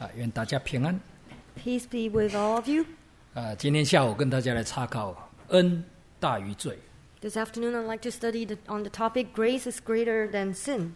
愿大家平安。 Peace be with all of you. 今天下午跟大家来查考恩大于罪。 This afternoon, I'd like to study on the topic, Grace is greater than sin.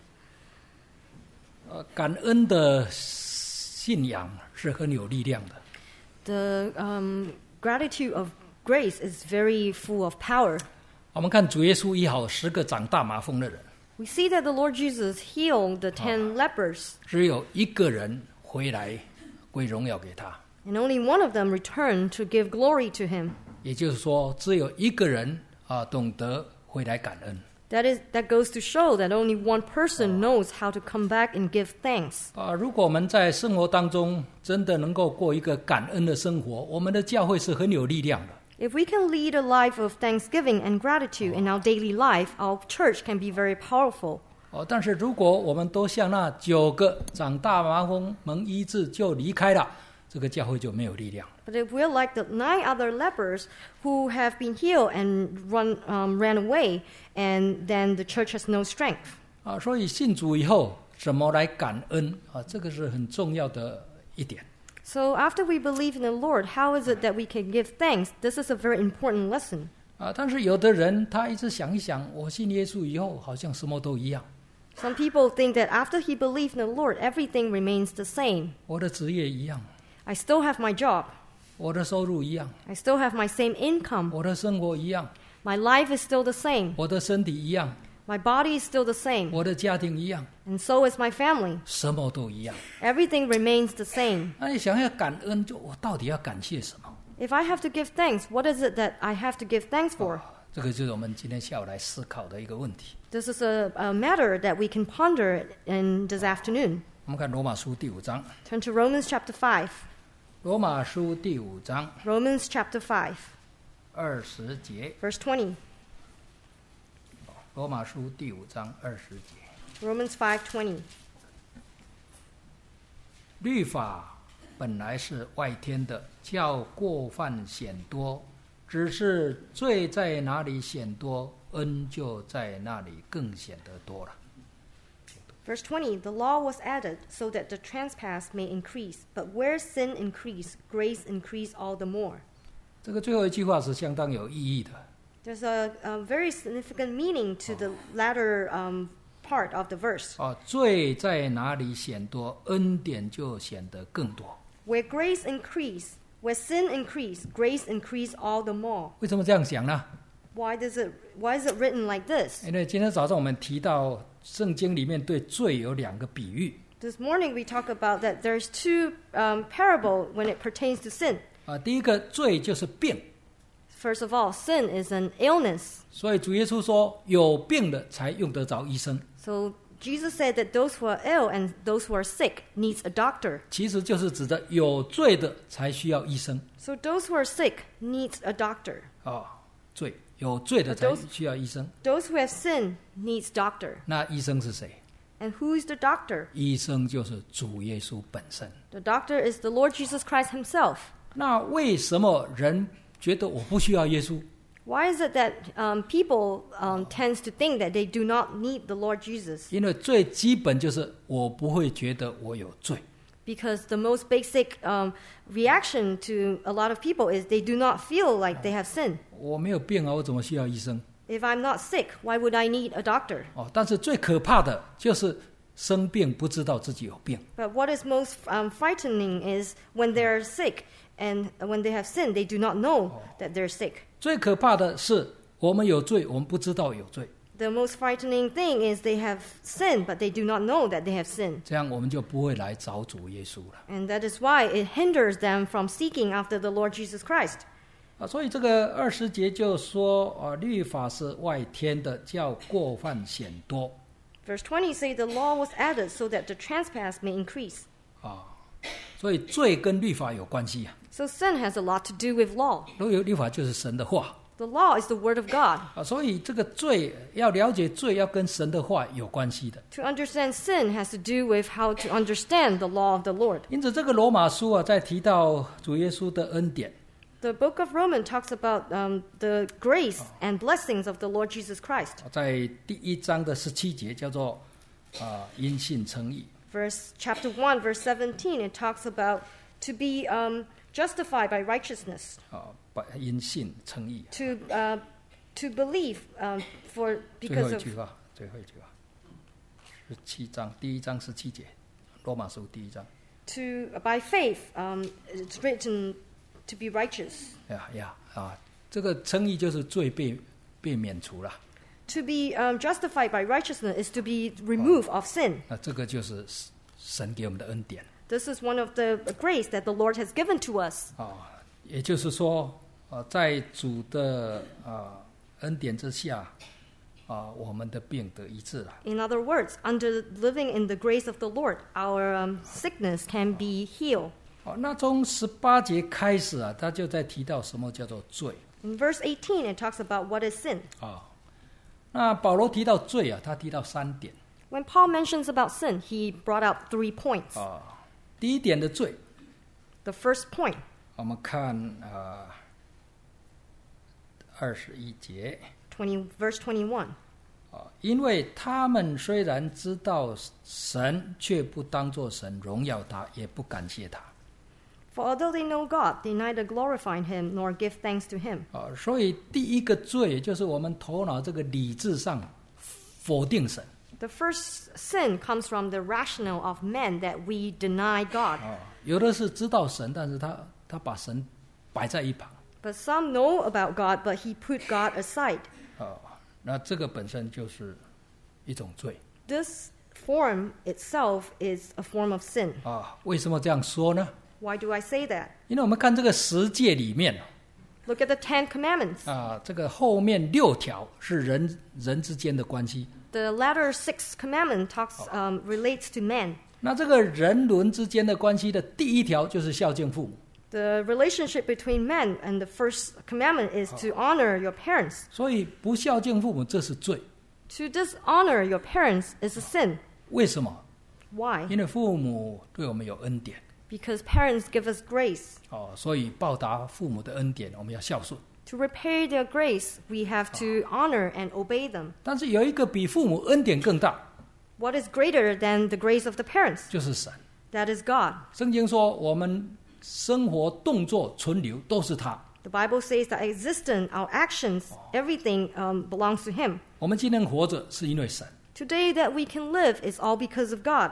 感恩的信仰是很有力量的。 The gratitude of grace is very full of power. 我们看主耶稣医好10个长大麻风的人， We see that the Lord Jesus healed the 10 lepers, 只有一个人回来归荣耀给他， and only one of them returned to give glory to him. 也就是说，只有一个人懂得回来感恩。 That goes to show that only one person knows how to come back and give thanks. 如果我们在生活当中真的能够过一个感恩的生活，我们的教会是很有力量的。 If we can lead a life of thanksgiving and gratitude in our daily life, our church can be very powerful. 但是如果我们都像那9个长大麻风蒙医治就离开了，这个教会就没有力量。 But if we're like the 9 other lepers who have been healed and ran away, and then the church has no strength. 所以信主以后怎么来感恩这个是很重要的一点。 So after we believe in the Lord, how is it that we can give thanks? This is a very important lesson. 但是有的人他一直想一想，我信耶稣以后好像什么都一样。 Some people think that after he believed in the Lord, everything remains the same. 我的职业一样， I still have my job. 我的收入一样， I still have my same income. 我的生活一样， My life is still the same. 我的身体一样， My body is still the same. 我的家庭一样， And so is my family. 什么都一样。 Everything remains the same. 那你想要感恩，就我到底要感谢什么？ If I have to give thanks, what is it that I have to give thanks for? 这个就是我们今天下午来思考的一个问题。 This is a matter that we can ponder in this afternoon. 我们看罗马书第5章， Turn to Romans chapter 5. 罗马书第5章 Romans chapter 5, 20节， verse 20. 罗马书第5章20节。 Romans 5:20. 律法本来是外天的，叫过犯显多，只是罪在哪里显多，恩就在那里更显得多了。 Verse 20, the law was added so that the trespass may increase, but where sin increased, grace increased all the more. 这个最后一句话是相当有意义的。 There's a very significant meaning to the latter part of the verse. 罪在哪里显多，恩典就显得更多。 Where grace increased, where sin increased, grace increased all the more. 为什么这样想呢？ Why is it written like this? 因为今天早上我们提到圣经里面对罪有2个比喻。 This morning we talk about that there's 2 parable when it pertains to sin. 第一个罪就是病， First of all, sin is an illness. 所以主耶稣说有病的才用得着医生， So Jesus said that those who are ill and those who are sick needs a doctor. 其实就是指着有罪的才需要医生。 So those who are sick needs a doctor. 罪有罪的才需要医生。 Those who have sinned needs doctor. 那医生是谁？ And who is the doctor? 医生就是主耶稣本身。 The doctor is the Lord Jesus Christ himself. 那为什么人觉得我不需要耶稣？ Why is it that people tends to think that they do not need the Lord Jesus? 因为最基本就是我不会觉得我有罪。 Because the most basic reaction to a lot of people is they do not feel like they have sinned. 我没有病啊，我怎么需要医生？ If I'm not sick, why would I need a doctor? 但是最可怕的就是生病不知道自己有病。 But what is most frightening is when they're sick and when they have sinned, they do not know that they're sick. 最可怕的是我们有罪，我们不知道有罪。 The most frightening thing is they have sinned, but they do not know that they have sinned. 这样我们就不会来找主耶稣了。 And that is why it hinders them from seeking after the Lord Jesus Christ. 所以这个20节就说律法是外天的，叫过犯显多。 Verse 20 says the law was added so that the trespass may increase. 所以罪跟律法有关系啊。 So sin has a lot to do with law. 如果律法就是神的话。 The law is the word of God. 所以这个罪要了解罪，要跟神的话有关系的。 To understand sin has to do with how to understand the law of the Lord. 因此，这个罗马书在提到主耶稣的恩典。 The book of Romans talks about the grace and blessings of the Lord Jesus Christ. 在第1章的17节叫做因信称义。 Chapter 1, verse 17, it talks about to be justified by righteousness. 因信称义。 To believe for 最 because 后一 of 句话，17章第1章17节，罗马书第1章。 by faith, it's written to be righteous. 这个称义就是罪被免除了。 To be justified by righteousness is to be removed of sin. 那这个就是神给我们的恩典。 This is one of the grace that the Lord has given to us. 也就是说，在主的恩典之下，我们的病得医治了。 In other words, under living in the grace of the Lord, our sickness can be healed. 那从18节开始他就在提到什么叫做罪。 In verse 18, it talks about what is sin. 那保罗提到罪他提到3点。 When Paul mentions about sin, he brought out 3 points. 第一点的罪 The first point, 我们看21节 verse 21. 因为他们虽然知道神，却不当作神荣耀他，也不感谢他。 For although they know God, they neither glorify Him nor give thanks to Him. 所以第一个罪就是我们头脑这个理智上否定神。 The first sin comes from the rationale of men that we deny God. 有的是知道神，但是他把神摆在一旁。 But some know about God, but he put God aside. 那这个本身就是一种罪。 This form itself is a form of sin. 为什么这样说呢？ Why do I say that? 因为我们看这个10诫里面 Look at the 10 commandments. 这个后面6条是人之间的关系。 The latter 6 commandment relates to man. 那这个人伦之间的关系的第1条就是孝敬父母。 The relationship between men and the first commandment is to honor your parents. 所以不孝敬父母这是罪。 To dishonor your parents is a sin. 为什么？ Why? 因为父母对我们有恩典。 Because parents give us grace. 所以报答父母的恩典，我们要孝顺。 To repay their grace, we have to honor and obey them. 但是有一个比父母恩典更大。 What is greater than the grace of the parents? 就是神。 That is God. 圣经说，我们生活、动作、存留都是他。 The Bible says that existence, our actions, everything belongs to Him. 我们今天活着是因为神。 Today that we can live is all because of God.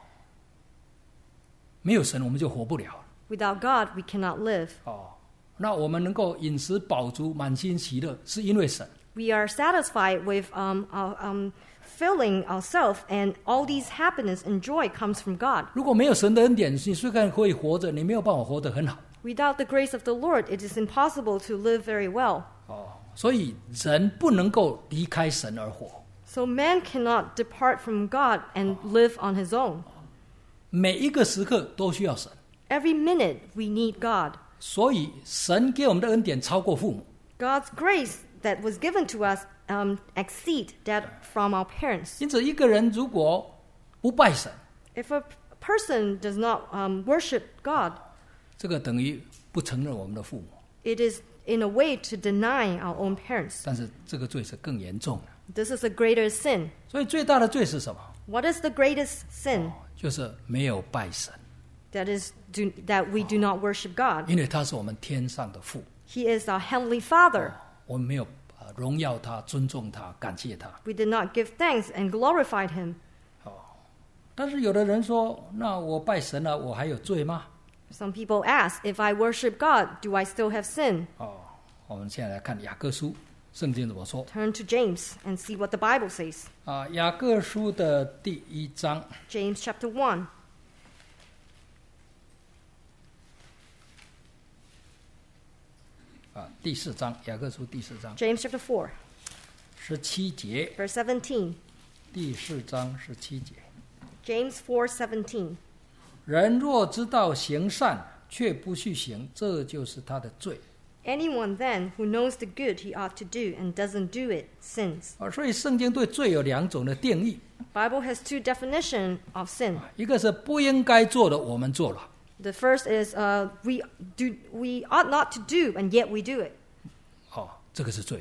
没有神我们就活不了。 Without God, we cannot live. 那我们能够饮食饱足、满心喜乐，是因为神。 We are satisfied with filling ourselves, and all these happiness and joy comes from God. 如果没有神的恩典，你虽然可以活着，你没有办法活得很好。 Without the grace of the Lord, it is impossible to live very well. 所以人不能够离开神而活。 So man cannot depart from God and live on his own. 每一个时刻都需要神。 Every minute we need God. 所以神给我们的恩典超过父母。 God's grace that was given to us exceed that from our parents. 因此，一个人如果不拜神， If a person does not worship God, 这个等于不承认我们的父母。 it is in a way to deny our own parents. 但是这个罪是更严重的。 This is a greater sin. 所以最大的罪是什么？ What is the greatest sin? 就是没有拜神。 That we do not worship God. 因为他是我们天上的父。 He is our heavenly Father. 我们没有荣耀他、尊重他、感谢他。 We did not give thanks and glorified Him. 但是有的人说，那我拜神了，我还有罪吗？ Some people ask, if I worship God, do I still have sin? 我们现在来看雅各书，圣经怎么说？ Turn to James and see what the Bible says. 雅各书的第1章。 James chapter 1. 第4章，雅各书第4章。 James chapter 4. 17节。 Verse 17. 第4章17节。 James 4:17. 人若知道行善，却不去行，这就是他的罪。 Anyone then who knows the good he ought to do and doesn't do it sins. 所以圣经对罪有2种的定义。 Bible has 2 definitions of sin. 一个是不应该做的，我们做了。 The first is we ought not to do, and yet we do it. 这个是罪。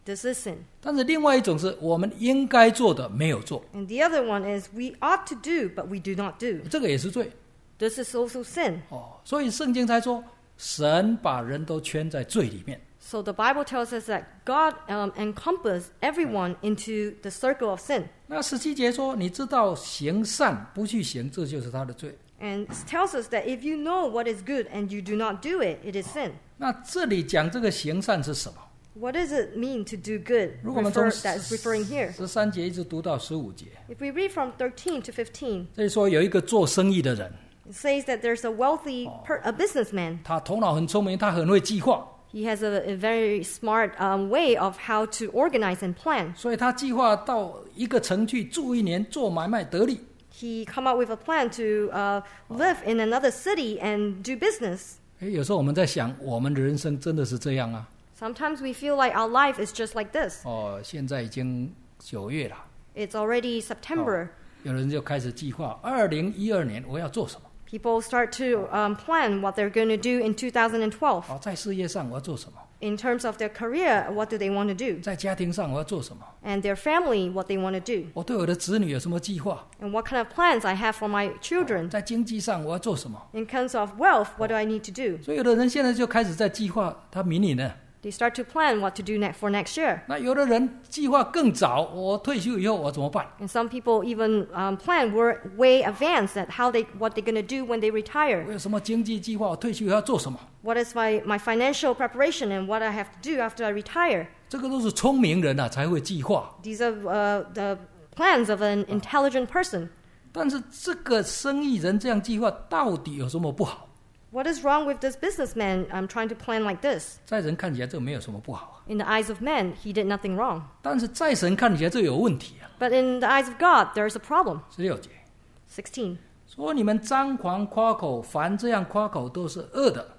This is sin. 但是另外一种是我们应该做的没有做， And the other one is we ought to do, but we do not do. 这个也是罪。 This is also sin. 所以圣经才说，神把人都圈在罪里面。 So the Bible tells us that God encompassed everyone into the circle of sin. 那17节说，你知道行善不去行，这就是他的罪。 And it tells us that if you know what is good and you do not do it, it is sin. 那这里讲这个行善是什么？ What does it mean to do good? 如果我们从 That's referring here. 13节一直读到15节， If we read from 13 to 15, 这里说有一个做生意的人， it says that there's a wealthy a businessman. 他头脑很聪明，他很会计划， He has a very smart way of how to organize and plan. 所以他计划到一个城去住1年，做买卖得利。 He come up with a plan to live in another city and do business. 有时候我们在想，我们的人生真的是这样啊？ Sometimes we feel like our life is just like this. 现在已经9月了， It's already September. 有人就开始计划2012年我要做什么。 People start to plan what they're going to do in 2012. 在事业上我要做什么？ In terms of their career, what do they want to do? 在家庭上我要做什么？ And their family, what they want to do? 我对我的子女有什么计划？ And what kind of plans I have for my children? 在经济上我要做什么？ In terms of wealth, what do I need to do? 所以有的人现在就开始在计划他明年呢。 They start to plan what to do for next year. 那有的人计划更早，我退休以后我怎么办？ And some people even plan way advanced at what they're going to do when they 我 retire. 有什么经济计划？我退休以后要做什么？ What is my financial preparation and what I have to do after I retire? 这个都是聪明人才会计划。 These are the plans of an intelligent person. 但是这个生意人这样计划到底有什么不好？ What is wrong with this businessman trying to plan like this? 在人看起来这没有什么不好， In the eyes of men, he did nothing wrong. 但是在神看起来这有问题啊。 But in the eyes of God, there is a problem. 16节 16. 说你们张狂夸口，凡这样夸口都是恶的。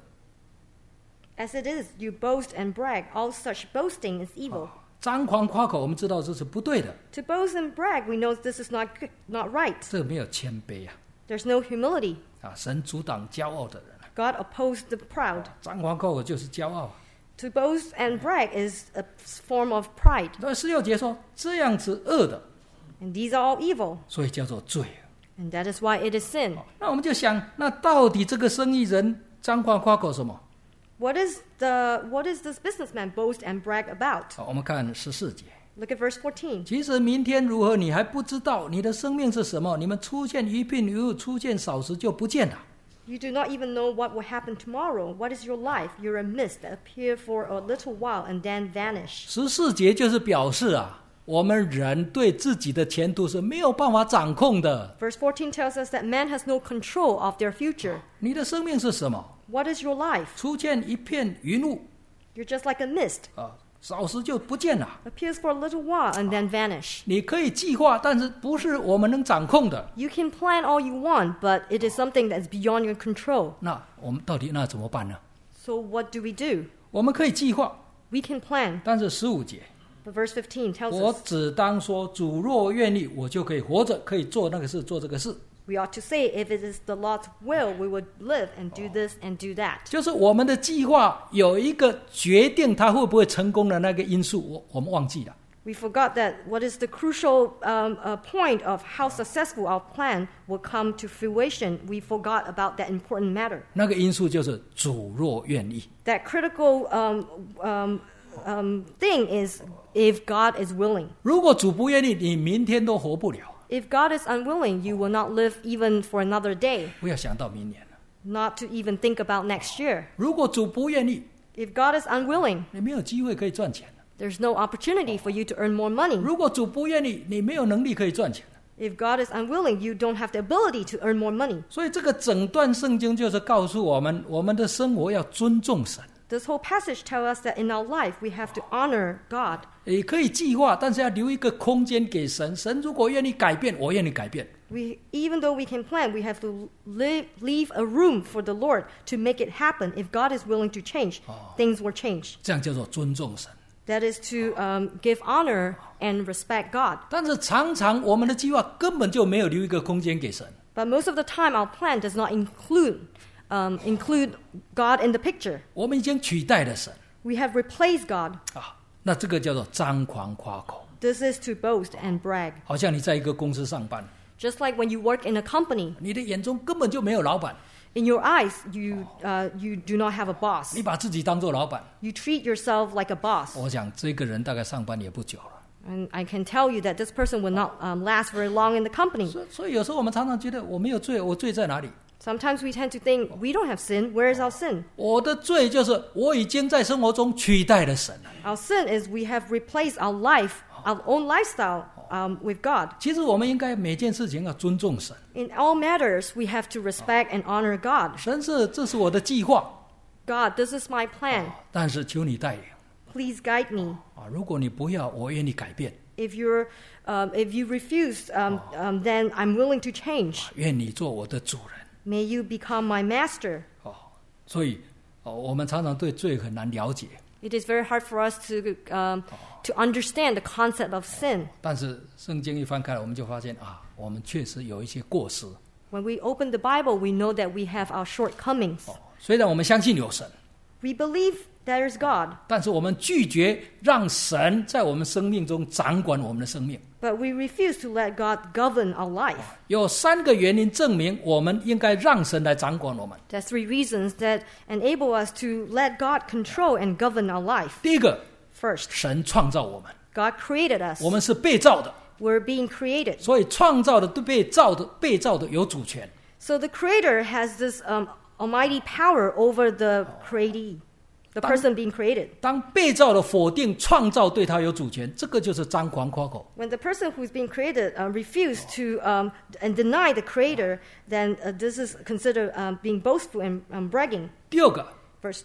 As it is, you boast and brag. All such boasting is evil. 张狂夸口，我们知道这是不对的， To boast and brag, we know this is not good, not right. 这没有谦卑啊！ There's no humility. 神阻挡骄傲的人， God opposed the proud. 张狂夸口就是骄傲。 To boast and brag is a form of pride. 所以16节说这样子恶的， And these are all evil. 所以叫做罪。 And that is why it is sin. 那我们就想，那到底这个生意人张狂夸口什么？ What is this businessman boast and brag about? 我们看14节。 Look at verse 14. 其实明天如何，你还不知道。你的生命是什么？你们出现一片云雾，出现少时就不见了。 You do not even know what will happen tomorrow. What is your life? You're a mist that appear for a little while and then vanish. 14节就是表示我们人对自己的前途是没有办法掌控的。 Verse 14 tells us that man has no control of their future. 你的生命是什么？ What is your life? 出现一片云雾 You're just like a mist. 少时就不见了。 Appears for a little while and then vanish. 你可以计划，但是不是我们能掌控的。 You can plan all you want, but it is something that's beyond your control. 那我们到底那怎么办呢？ So what do we do? 我们可以计划， We can plan. 但是15节， But verse 15 tells 我 us 只当说，主若愿意，我就可以活着，可以做那个事，做这个事。 we ought to say, if it is the Lord's will, we would live and do this and do that. 就是我们的计划有一个决定它会不会成功的那个因素，我们忘记了。 We forgot that what is the crucial point of how successful our plan will come to fruition. We forgot about that important matter. 那个因素就是主若愿意。 That critical thing is if God is willing. 如果主不愿意，你明天都活不了。 If God is unwilling, you will not live even for another day, 不要想到明年了。 not to even think about next year. 如果主不愿意， If God is unwilling, 你没有机会可以赚钱的。 there's no opportunity for you to earn more money. 如果主不愿意，你没有能力可以赚钱的。 If God is unwilling, you don't have the ability to earn more money. 所以这个整段圣经就是告诉我们，我们的生活要尊重神。 This whole passage tells us that in our life we have to honor God. 也可以计划，但是要留一个空间给神。神如果愿意改变，我愿意改变。 Even though we can plan, we have to leave a room for the Lord to make it happen. If God is willing to change, things will change. 这样叫做尊重神。 That is to give honor and respect God. 但是常常我们的计划根本就没有留一个空间给神。 But most of the time, our plan does not include God in the picture. 我们已经取代了神。 We have replaced God. 那这个叫做张狂夸口。 This is to boast and brag. 好像你在一个公司上班， Just like when you work in a company, 你的眼中根本就没有老板， in your eyes, you do not have a boss. 你把自己当作老板， You treat yourself like a boss. 我想这个人大概上班也不久了。 And I can tell you that this person will not last very long in the company. 所以有时候我们常常觉得我没有罪，我罪在哪里？ Sometimes we tend to think we don't have sin. Where is our sin? 我的罪就是我已经在生活中取代了神了。 Our sin is we have replaced our life, our own lifestyle, with God. 其实我们应该每件事情要尊重神。 In all matters, we have to respect and honor God. 神是，这是我的计划， God, this is my plan. 但是求你带领 Please guide me. 啊！如果你不要，我愿意改变， If you refuse, then I'm willing to change. 愿你做我的主人。 May you become my master. 哦，所以我们常常对罪很难了解， It is very hard for us to understand the concept of sin. 但是圣经一翻开来，我们就发现啊，我们确实有一些过失。 When we open the Bible, we know that we have our shortcomings. 虽然我们相信有神， We believe there is God, 但是我们拒绝让神在我们生命中掌管我们的生命。 but we refuse to let God govern our life. 有3个原因证明我们应该让神来掌管我们。 There are 3 reasons that enable us to let God control and govern our life. 第一个， First, 神创造我们， God created us. 我们是被造的， We're being created. 所以创造的对被造的有主权。 So the Creator has this almighty power over the createe, the person being created. 当被造的否定创造对他有主权，这个就是张狂夸口。 When the person who's being created refused to and deny the Creator, then this is considered being boastful and bragging. 第二个， Verse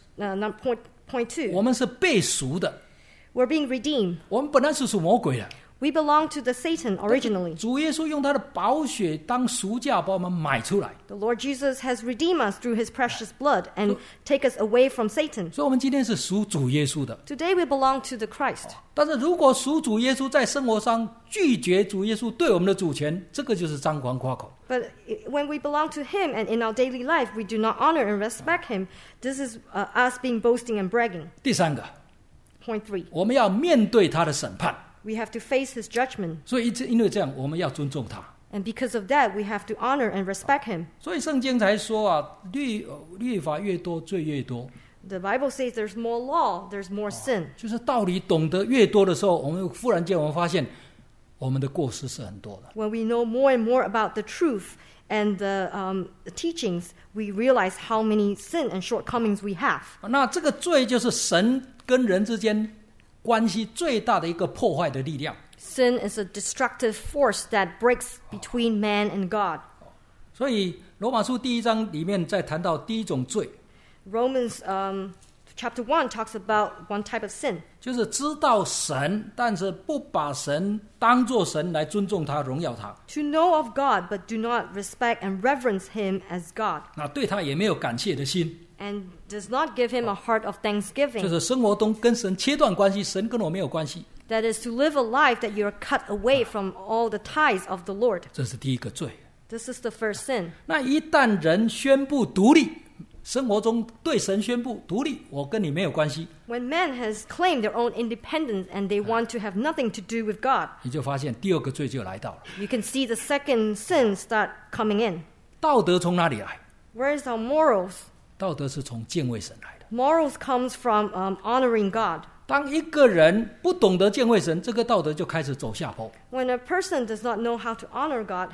point 2. 我们是被赎的， We're being redeemed. 我们本来是属魔鬼的， We belong to the Satan originally. 主耶稣用他的宝血当赎价把我们买出来， The Lord Jesus has redeemed us through His precious blood and take us away from Satan. 所以我们今天是属主耶稣的。 Today we belong to the Christ. 但是如果属主耶稣在生活上拒绝主耶稣对我们的主权，这个就是张狂夸口。 But when we belong to Him and in our daily life we do not honor and respect Him, this is us being boasting and bragging. 第3个， Point 3. 我们要面对他的审判， We have to face His judgment. 所以因为这样，我们要尊重他。 And because of that, we have to honor and respect Him. 所以圣经才说啊，律法越多，罪越多。 The Bible says there's more law, there's more sin. 就是道理懂得越多的时候，我们忽然间我们发现，我们的过失是很多的。 When we know more and more about the truth and the teachings, we realize how many sin and shortcomings we have. 那这个罪就是神跟人之间关系最大的一个破坏的力量。 Sin is a destructive force that breaks between man and God. 所以罗马书第1章里面在谈到第一种罪， Romans chapter 1 talks about one type of sin. 就是知道神，但是不把神当作神来尊重他、荣耀他。 To know of God, but do not respect and reverence Him as God. 那对他也没有感谢的心， And does not give Him a heart of 就 thanksgiving. 是生活中跟神切断关系，神跟我没有关系， That is to live a life that you're cut away from all the ties of the Lord. 这是第一个罪。 This is the first sin. 那一旦人宣布独立，生活中对神宣布独立，我跟你没有关系， When man has claimed their own independence and they want to have nothing to do with God, 你就发现第2个罪就来到了。 you can see the second sin start coming in. 道德从哪里来？ Where is our morals? 道德是从敬畏神来的。 Morals comes from honoring God. 当一个人不懂得敬畏神，这个道德就开始走下坡。 When a person does not know how to honor God,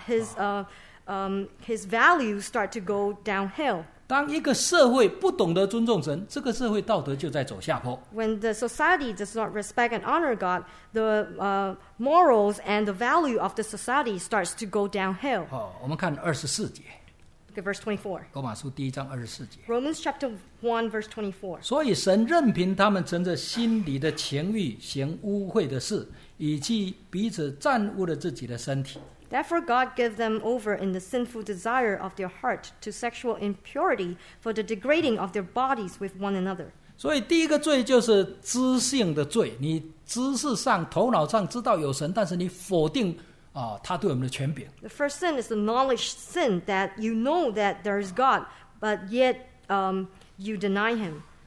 his values start to go downhill. 当一个社会不懂得尊重神，这个社会道德就在走下坡。 When the society does not respect and honor God, the morals and the value of the society starts to go downhill. 我们看24节， Look at verse 24. 罗马书第1章24节。 Romans chapter 1, verse 24. 所以神任凭他们乘着心里的情欲行污秽的事，以及彼此玷污了自己的身体。 Therefore God gave them over in the sinful desire of their heart to sexual impurity for the degrading of their bodies with one another. 所以第一个罪就是知性的罪，你知识上、头脑上知道有神，但是你否定他对我们的权柄。 The first sin is the knowledge sin, that you know that there is God, but yet you deny Him.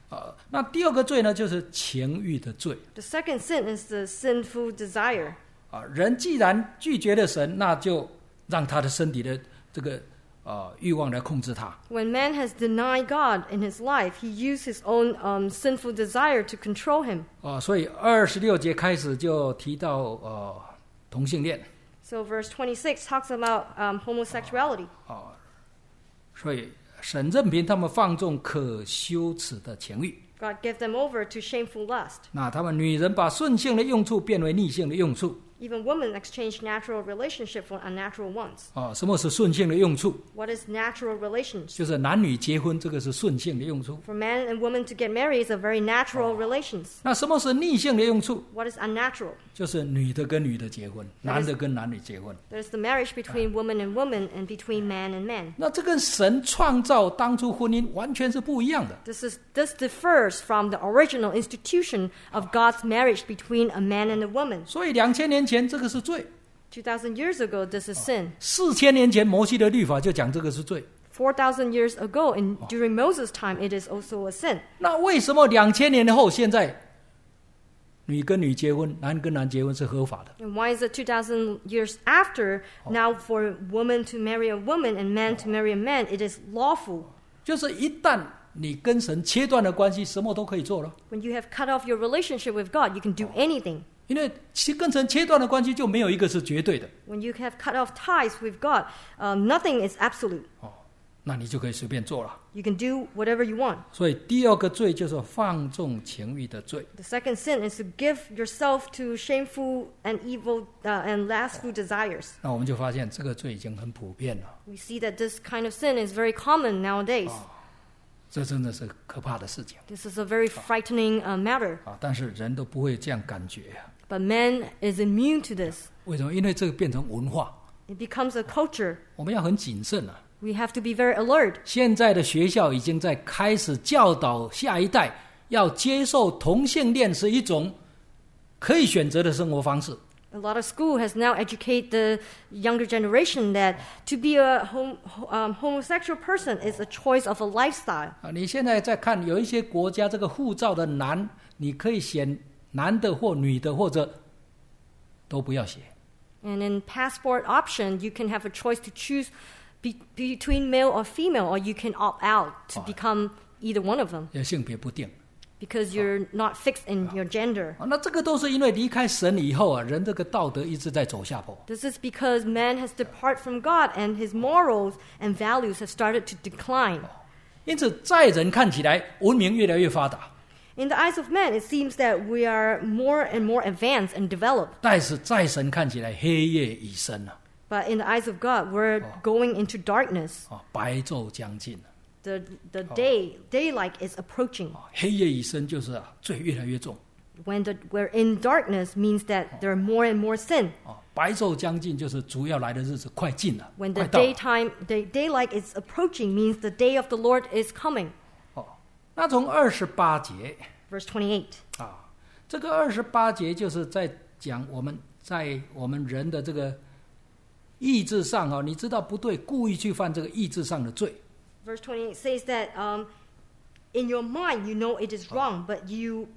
那第二个罪呢，就是情欲的罪。 The second sin is the sinful desire. 人既然拒绝了神，那就让他的身体的这个欲望来控制他。 When man has denied God in his life, he used his own sinful desire to control him. 所以26节开始就提到同性恋。 So verse 26 talks about homosexuality. 所以神任凭他们放纵可羞耻的情欲。 God gave them over to shameful lust. 那他们女人把顺性的用处变为逆性的用处。 Even women exchange natural relationship for unnatural ones. 什么是顺性的用处？ What is natural relations? 就是男女结婚，这个是顺性的用处。 For man and woman to get married is a very natural relations. 那什么是逆性的用处？ What is unnatural? 就是女的跟女的结婚，男的跟男的结婚。 There's the marriage between woman and woman and between man and man. 那这跟神创造当初婚姻完全是不一样的。 This differs from the original institution of God's marriage between a man and a woman. 所以2000年前这个是罪， 2,000 years ago, this is sin. 4000年前摩西的律法就讲这个是罪。 4,000 years ago, during Moses' time, it is also a sin. 那为什么2000年后现在女跟女结婚，男跟男结婚是合法的？ And why is it 2,000 years after, now for woman to marry a woman and man to marry a man, it is lawful? 就是一旦你跟神切断了关系，什么都可以做了。 When you have cut off your relationship with God, you can do anything. 因为跟神切断的关系就没有一个是绝对的。 When you have cut off ties with God, nothing is absolute. 那你就可以随便做了。 You can do whatever you want. 所以第二个罪就是放纵情欲的罪。 The second sin is to give yourself to shameful and evil and lustful desires. 那我们就发现这个罪已经很普遍了。 We see that this kind of sin is very common nowadays. 这真的是可怕的事情。 This is a very frightening matter. 但是人都不会这样感觉。 But man is immune to this. 为什么？因为这个变成文化， It becomes a culture. 我们要很谨慎啊。 We have to be very alert. 现在的学校已经在开始教导下一代要接受同性恋是一种可以选择的生活方式。 A lot of school has now educated the younger generation that to be a homosexual person is a choice of a lifestyle. 你现在在看有一些国家，这个护照的男，你可以选男的或女的，或者都不要写。 And in passport option, you can have a choice to choose between male or female, or you can opt out to become either one of them 性别不定。 because you're not fixed in your gender. 那这个都是因为离开神以后人这个道德一直在走下坡。 This is because man has departed from God and his morals and values have started to decline. 因此，在人看起来，文明越来越发达。 In the eyes of man, it seems that we are more and more advanced and developed. 但是在神看起来，黑夜已深了。 But in the eyes of God, we're going into darkness. 白昼将近了。 The daylight is approaching. 黑夜已深就是罪越来越重。 When we're in darkness means that there are more and more sin. 白昼将近就是主要来的日子快近了。 When the 快到了 daylight is approaching means the day of the Lord is coming. 那从28节 Verse 28. 这个28节就是在讲我们在我们人的这个意志上你知道不对，故意去犯这个意志上的罪。 Verse 28 says that in your mind you know it is wrong, but you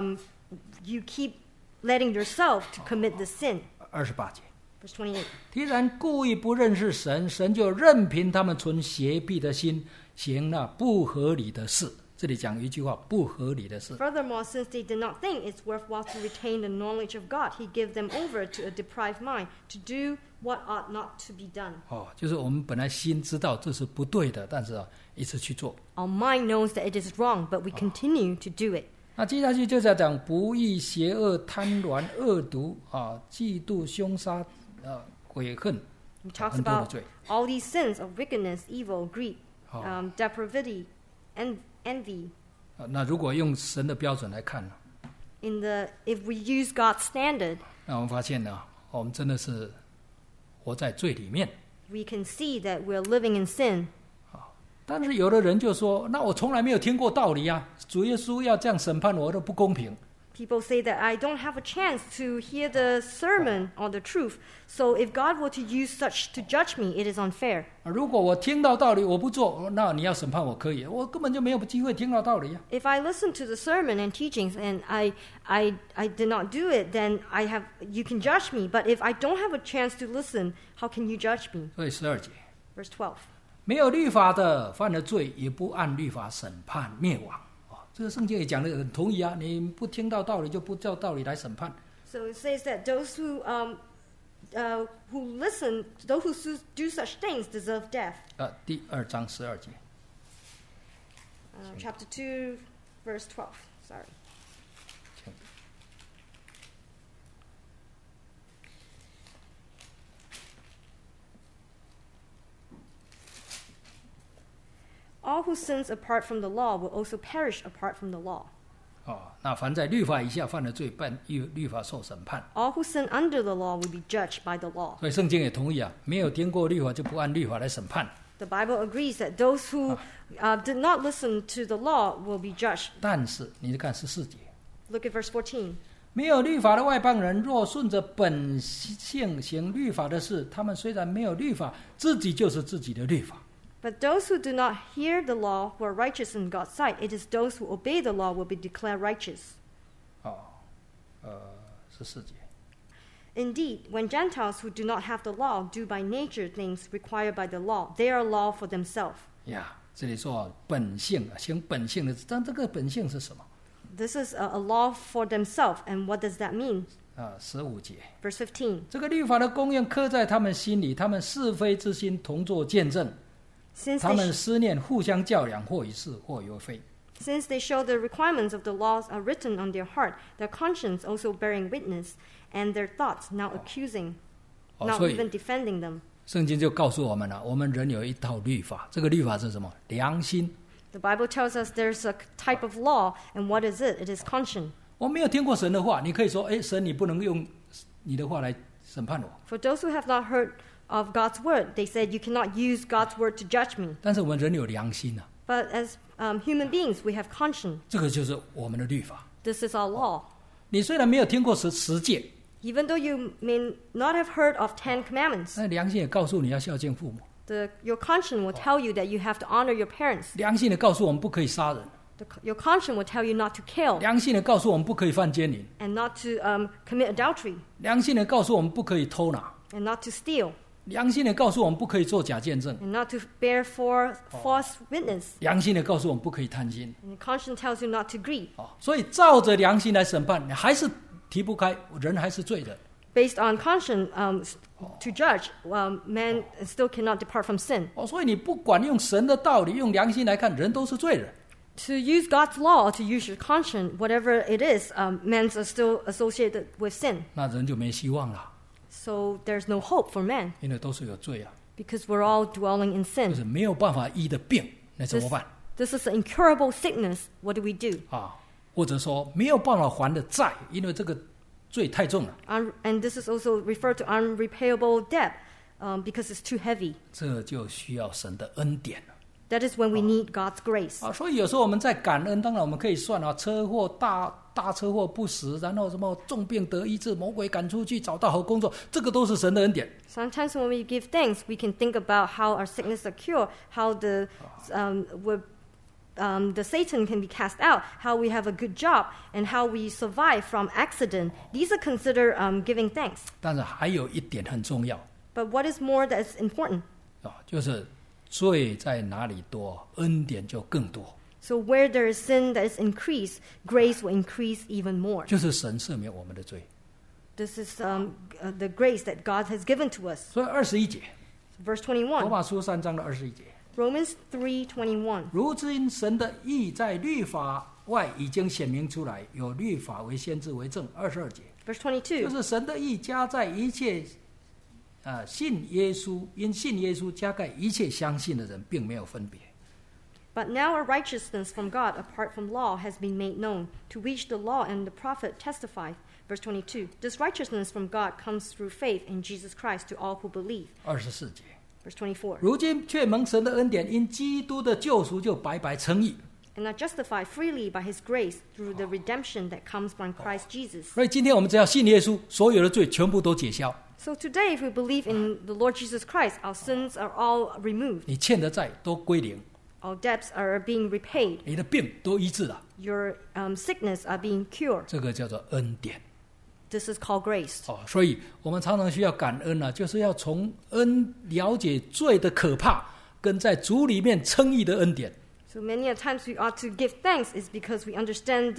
keep letting yourself to commit the sin. 28节 Verse 28. 既然故意不认识神，神就任凭他们存邪僻的心，行那不合理的事。这里讲一句话，不合理的事。 Furthermore, since they did not think it's worthwhile to retain the knowledge of God, he gave them over to a deprived mind to do what ought not to be done. 就是我们本来心知道这是不对的，但是一直去做。 Our mind knows that it is wrong, but we continue to do it. 那接下去就在讲不义、邪恶、贪婪、恶毒嫉妒、凶杀、悔恨， He talks 很多的 about 罪。 all these sins of wickedness, evil, greed, depravity, and envy. 那如果用神的标准来看呢？ If we use God's standard, 那我们发现呢，我们真的是活在罪里面。 we can see that we're living in sin. 但是有的人就说：“那我从来没有听过道理啊！主耶稣要这样审判我，都不公平。” People say that I don't have a chance to hear the sermon or the truth. So if God were to use such to judge me, it is unfair. 如果我听到道理我不做，那你要审判我可以，我根本就没有机会听到道理啊。 If I listen to the sermon and teachings and I did not do it, then you can judge me. But if I don't have a chance to listen, how can you judge me? 所以12节， Verse 12. 没有律法的犯了罪，也不按律法审判灭亡。这个圣经也讲得很同意啊，你不听到道理就不照道理来审判。 So it says that those who listen, those who do such things deserve death. 第2章12节。 Chapter 2, verse 12. Sorry. All who sins apart from the law will also perish apart from the law. 那凡在律法以下犯了罪，伴律法受审判。 All who sin under the law will be judged by the law. 所以圣经也同意啊，没有听过律法就不按律法来审判。 The Bible agrees that those who did not listen to the law will be judged. 但是你看14节， Look at verse 14. 没有律法的外邦人，若顺着本性行律法的事，他们虽然没有律法，自己就是自己的律法。 But those who do not hear the law who are righteous in God's sight. It is those who obey the law will be declared righteous. 14节。 Indeed, when Gentiles who do not have the law do by nature things required by the law, they are law for themselves. 这里说本性行本性的，但这个本性是什么？ This is a law for themselves, and what does that mean? 15节。 Verse 15. 这个律法的公愿刻在他们心里，他们是非之心同作见证。 Since 他们 they, 思念互相较量，或于是，或于非。 since they show the requirements of the laws are written on their heart, their conscience also bearing witness, and their thoughts now accusing, not 所以 even defending them. 圣经就告诉我们了，我们人有一套律法，这个律法是什么？良心。 The Bible tells us there's a type of law, and what is it? It is conscience. 我没有听过神的话，你可以说，神你不能用你的话来审判我。 For those who have not heard of God's word, they said you cannot use God's word to judge me. 但是我们人有良心啊， But as human beings, we have conscience. 这个就是我们的律法。 This is our law. 你虽然没有听过十诫， Even though you may not have heard of 10 commandments, 那良心也告诉你要孝敬父母， your conscience will tell you that you have to honor your parents. 良心也告诉我们不可以杀人， Your conscience will tell you not to kill 良心也告诉我们不可以犯奸淫， and not to commit adultery 良心也告诉我们不可以偷拿， and not to steal 良心也告诉我们不可以做假见证， and not to bear false witness. 良心也告诉我们不可以贪心。 And conscience tells you not to greed. 所以照着良心来审判，你还是提不开，人还是罪人。 Based on conscience to judge, man still cannot depart from sin. 所以你不管用神的道理，用良心来看，人都是罪人。 To use God's law, to use your conscience, whatever it is, men are still associated with sin. 那人就没希望了， So there's no hope for man 因为都是有罪啊， because we're all dwelling in 就 sin. 是没有办法医的病，那怎么办 This is an incurable sickness. What do we do? 或者说没有办法还的债，因为这个罪太重了， And this is also referred to unrepayable debt because it's too heavy. 这就需要神的恩典了。 That is when we need God's grace. 所以有时候我们在感恩，当然我们可以算车祸大车祸不死，然后什么重病得医治，魔鬼赶出去，找到好工作，这个都是神的恩典。 Sometimes when we give thanks, we can think about how our sickness are cured, how the Satan can be cast out, how we have a good job, and how we survive from accident. These are considered giving thanks. 但是还有一点很重要， But what is more that is important? 就是罪在哪里多，恩典就更多。 So where there is sin that is increased, grace will increase even more. 就是神赦免我们的罪。 This is the grace that God has given to us. 所以21节， Verse 罗 21, 马书3章的21节， Romans 3:21. 如今神的义在律法外已经显明出来，有律法为先知为证。22节， Verse 就 22. 是神的义加在一切信耶稣，因信耶稣加盖一切相信的人，并没有分别。 But now a righteousness from God apart from law has been made known, to which the law and the prophet testify. Verse 22. This righteousness from God comes through faith in Jesus Christ to all who believe. 24节， Verse 24. 如今却蒙神的恩典，因基督的救赎就白白称义。 and are justified freely by his grace through the redemption that comes from Christ Jesus. 所以今天我们只要信耶稣，所有的罪全部都解消。 So today, if we believe in the Lord Jesus Christ, our sins are all removed. 你欠的债都归零， Our debts are being repaid. 你的病都医治了， Your sickness are being cured. 这个叫做恩典。 This is called grace. 所以我们常常需要感恩就是要从恩了解罪的可怕，跟在主里面称义的恩典。 So many a times we ought to give thanks is because we understand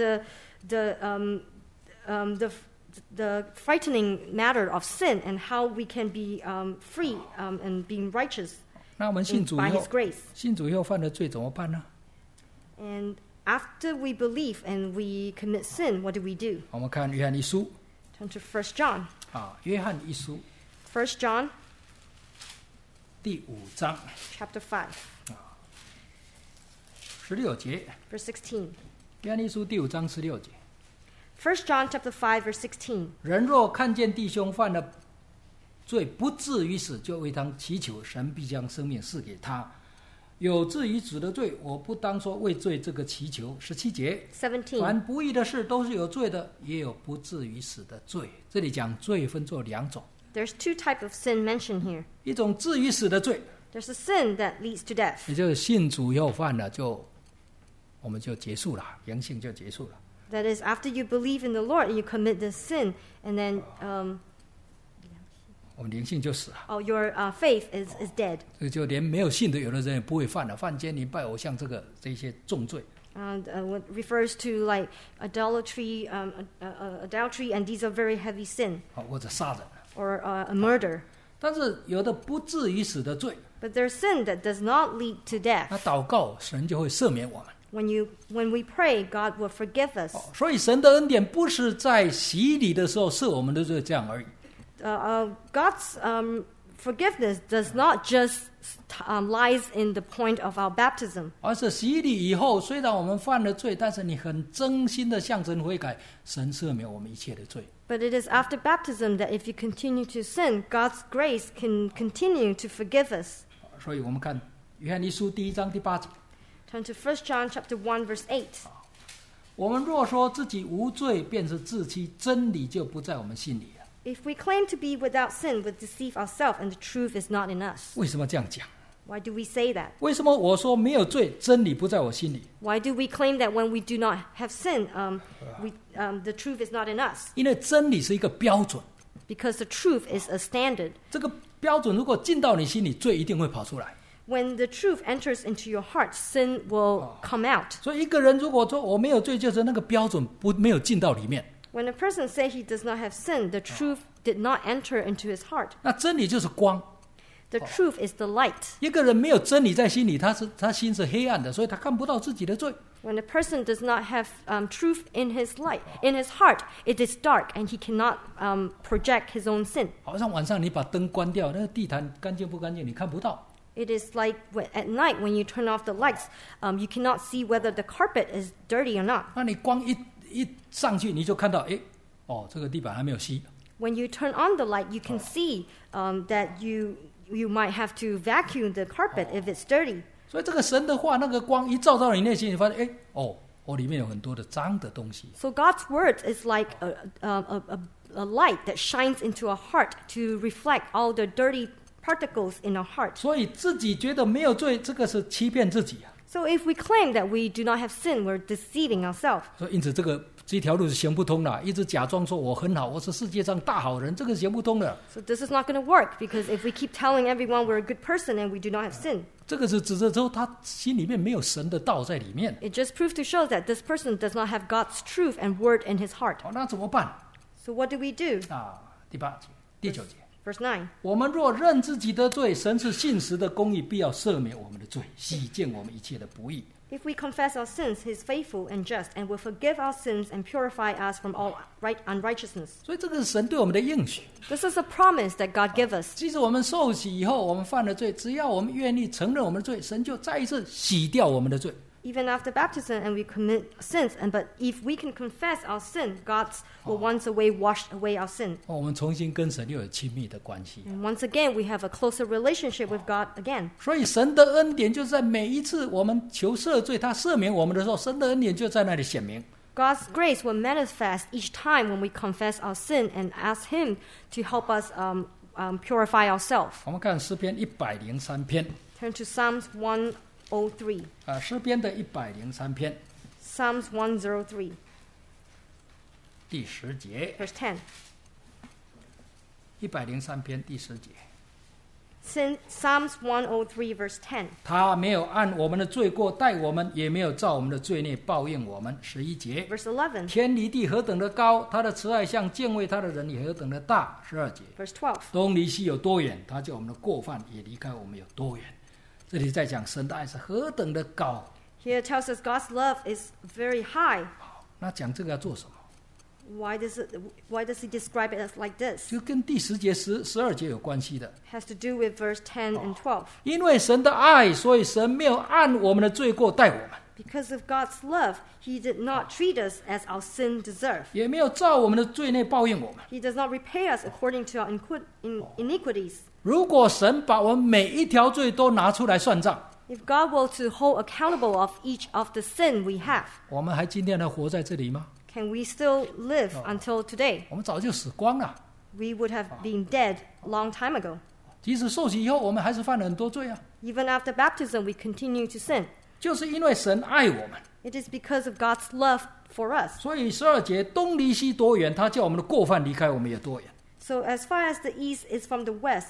the frightening matter of sin and how we can be free and being righteous 那我们信主 by 以 His 后， grace. 信主以后犯了罪怎么办呢？ And after we believe and we commit sin, what do we do? 我们看约翰一书 Turn to 1 John. 约翰一书 1 John 第5章 chapter 5, 16节， verse 16. 约翰一书第5章16节。 1 John chapter 5, verse 16. 人若看见弟兄犯了罪，不至于死，就为他祈求，神必将生命赐给他。有至于子的罪，我不当说为罪这个祈求。17节， 17. 凡不义的事都是有罪的，也有不至于死的罪。这里讲罪分作2种， There's 2 types of sin mentioned here. 一种至于死的罪， There's a sin that leads to death. 也就是信主以后犯了，我们就结束了，灵性就结束了。 That is, after you believe in the Lord and you commit the sin, and then 我们灵性就死了。 your faith is dead. 这就连没有信的有的人也不会犯了，犯奸淫、拜偶像这些重罪。 And what refers to like adultery, adultery, and these are very heavy sin, 或者杀人。 or a murder. 但是有的不至于死的罪， But there's sin that does not lead to 那 death. 祷告神就会赦免我们。 When we pray, God will forgive us. 所以神的恩典不是在洗礼的时候赦我们的罪这样而已， God's forgiveness does not just lies in the point of our baptism. 而是洗礼以后，虽然我们犯了罪，但是你很真心的向神悔改，神赦免我们一切的罪。 But it is after baptism that if you continue to sin, God's grace can continue to forgive us. 所以我们看约翰一书第1章第8节， Turn to 1 John chapter 1, verse 8. 我们若说自己无罪，便是自欺，真理就不在我们心里了。 If we claim to be without sin, we deceive ourselves, and the truth is not in us. 为什么这样讲？ Why do we say that? 为什么我说没有罪，真理不在我心里？ Why do we claim that when we do not have sin, the truth is not in us? 因为真理是一个标准， Because the truth is a standard. 这个标准如果进到你心里，罪一定会跑出来。 When the truth enters into your heart, sin will come out. 所以一个人如果说我没有罪，就是那个标准没有进到里面。 When a person says he does not have sin, the truth did not enter into his heart. 那真理就是光。 The truth is the light. 一个人没有真理在心里，他心是黑暗的，所以他看不到自己的罪。 When a person does not have truth in his light, in his heart, it is dark, and he cannot project his own sin. 好像晚上你把灯关掉，那个地毯干净不干净，你看不到。 It is like at night when you turn off the lights, you cannot see whether the carpet is dirty or not. 那你光一上去，你就看到，这个地板还没有吸。 When you turn on the light, you can see that you might have to vacuum the carpet if it's dirty. 所以这个神的话，那个光一照到你内心，你发现，里面有很多的脏的东西。 So God's word is like a light that shines into our heart to reflect all the dirty particles in our heart. 所以自己觉得没有罪，这个是欺骗自己啊。 So if we claim that we do not have sin, we're deceiving ourselves. 所以因此这条路是行不通的，一直假装说我很好，我是世界上大好人，这个行不通的。 So this is not going to work because if we keep telling everyone we're a good person and we do not have sin, 这个是指着说他心里面没有神的道在里面。 it just proves to show that this person does not have God's truth and word in his heart. 那怎么办？ So what do we do? 第8节、第9节。 Verse 9. 我们若认自己的罪，神是信实的公义，必要赦免我们的罪，洗净我们一切的不义。 If we confess our sins, he is faithful and just and will forgive our sins and purify us from all unrighteousness. 所以这个是神对我们的应许。 This is a promise that God gives us. 即使我们受洗以后，我们犯了罪，只要我们愿意承认我们的罪，神就再一次洗掉我们的罪， Even after baptism and we commit sins, but if we can confess our sin, God will once wash away our sin. 我们重新跟神又有亲密的关系。 And once again, we have a closer relationship with God again. 所以神的恩典就在每一次我们求赦罪，他赦免我们的时候，神的恩典就在那里显明。 God's grace will manifest each time when we confess our sin and ask Him to help us purify ourselves. 我们看诗篇103篇， Turn to Psalms 103. 诗篇的103篇 Psalms 103, 第10节， verse 10. 103篇第10节， Psalms 103, verse 10. 他没有按我们的罪过待我们，也没有照我们的罪孽报应我们。11节， Verse 11, 天离地何等的高，他的慈爱向敬畏他的人也何等的大。12节， verse 12. 东离西有多远，他叫我们的过犯也离开我们有多远。这里在讲神的爱是何等的高。 Here it tells us God's love is very high. 那讲这个要做什么？ Why does He describe it as like this? 就跟第10节、12节有关系的。 It has to do with verse 10 and 12. 因为神的爱，所以神没有按我们的罪过待我们， Because of God's love, He did not treat us as our sin deserved. 也没有照我们的罪孽报应我们。 He does not repay us according to our iniquities. 如果神把我们每一条罪都拿出来算账， If God were to hold accountable of each of the sin we have, 我们还今天还活在这里吗？ can we still live until today? 我们早就死光了。 We would have been dead a long time ago. 即使受洗以后，我们还是犯了很多罪啊。 Even after baptism, we continue to sin. 就是因为神爱我们， It is because of God's love for us. 所以12节东离西多远，他叫我们的过犯离开我们有多远。 So as far as the east is from the west,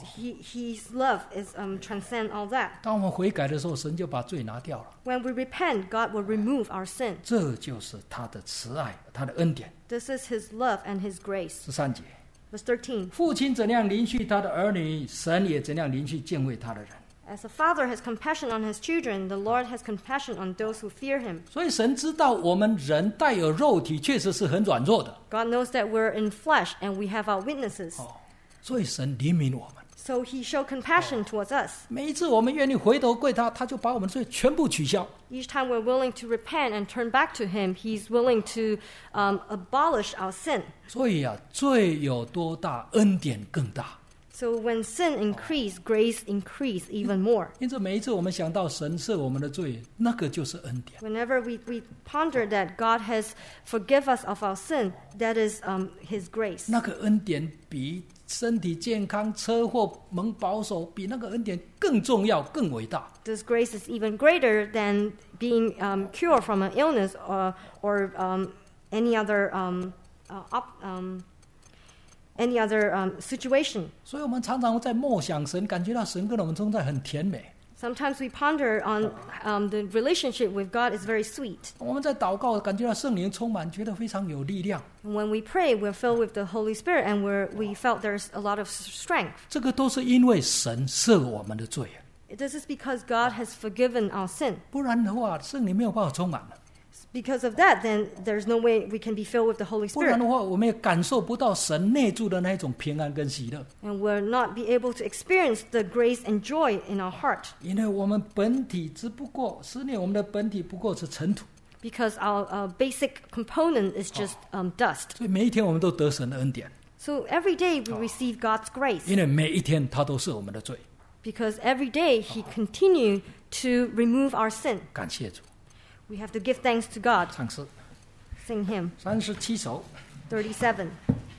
His love is transcend all that. 当我们悔改的时候，神就把罪拿掉了。 When we repent, God will remove our sin. 这就是他的慈爱，他的恩典。 This is His love and His grace. 13节， Verse 13. 父亲怎样临续他的儿女，神也怎样临续敬畏他的人。 As a father has compassion on his children, the Lord has compassion on those who fear Him. 所以神知道我们人带有肉体，确实是很软弱的。 God knows that we're in flesh and we have our weaknesses. 所以神怜悯我们。 So He showed compassion towards us. 每一次我们愿意回头归他，他就把我们罪全部取消。 Each time we're willing to repent and turn back to Him, He's willing to abolish our sin. 所以啊，罪有多大，恩典更大。 So when sin increase, grace increase even more. 因此，每一次我们想到神赦我们的罪，那个就是恩典。 Whenever we ponder that God has forgiven us of our sin, that is His grace. 那个恩典比身体健康、车祸蒙保守，比那个恩典更重要、更伟大。 This grace is even greater than being cured from an illness or any other situation. 所以我们常常在默想神，感觉到神跟我们同在很甜美。 Sometimes we ponder on the relationship with God is very sweet. 我们在祷告，感觉到圣灵充满，觉得非常有力量。 And when we pray, we're filled with the Holy Spirit, and we felt there's a lot of strength. 这个都是因为神赦我们的罪， This is because God has forgiven our sin. 不然的话，圣灵没有办法充满了。 Because of that, then there's no way we can be filled with the Holy 不然 Spirit. 的话，我们也感受不到神内住的那一种平安跟喜乐， And we'll not be able to experience the grace and joy in our heart. 因为我们本体只不过思念我们的本体不过是尘土， Because our basic component is just dust. 所以每一天我们都得神的恩典， So every day we receive God's grace. 因为每一天他都赦我们的罪。 Because every day He continues to remove our sin. 感谢主， We have to give thanks to God. 唱诗 Sing hymn 37首。 37.